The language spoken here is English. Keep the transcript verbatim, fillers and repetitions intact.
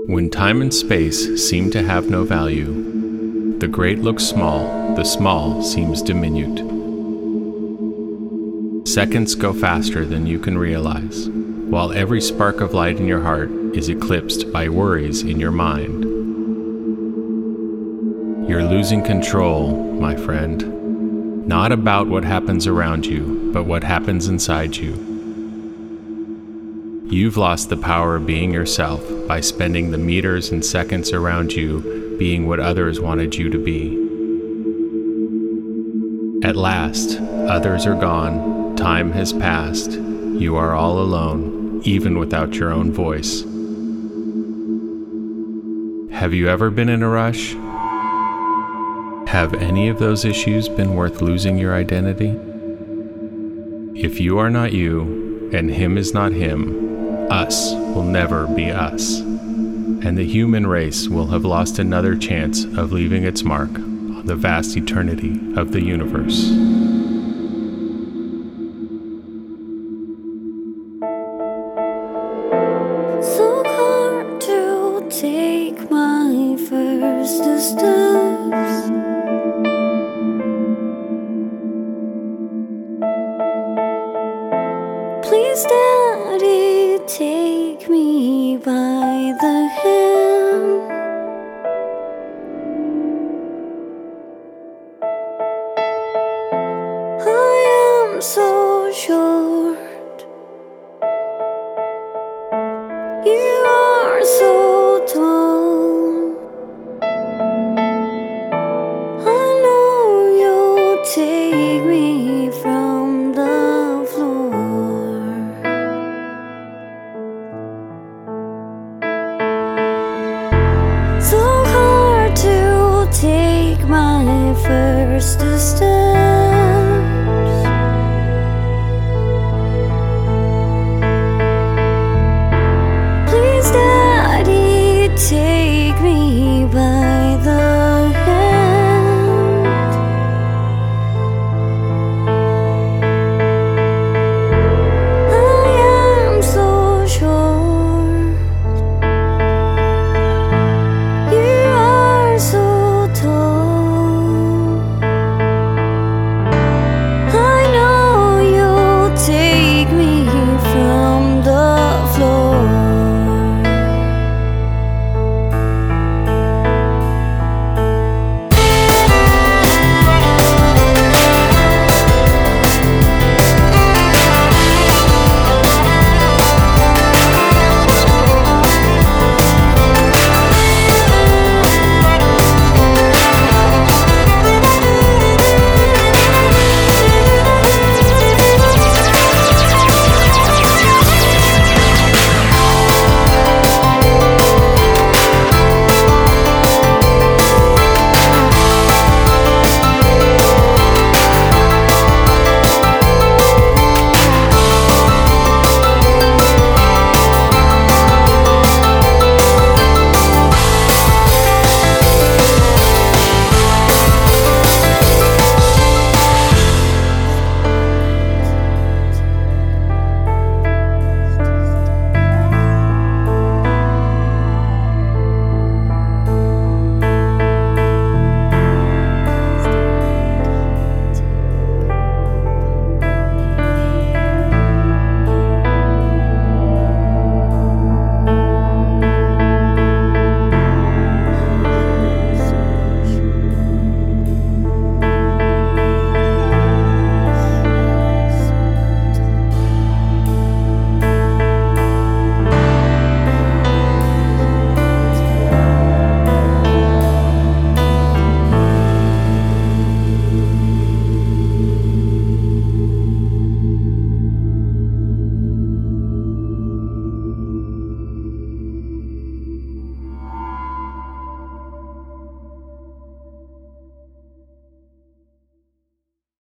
When time and space seem to have no value, the great looks small, the small seems diminute. Seconds go faster than you can realize, while every spark of light in your heart is eclipsed by worries in your mind. You're losing control, my friend, not about what happens around you, but what happens inside you. You've lost the power of being yourself by spending the meters and seconds around you being what others wanted you to be. At last, others are gone, time has passed, you are all alone, even without your own voice. Have you ever been in a rush? Have any of those issues been worth losing your identity? If you are not you, and him is not him, us will never be us, and the human race will have lost another chance of leaving its mark on the vast eternity of the universe. So hard to take my first steps. Please, Daddy, take me by the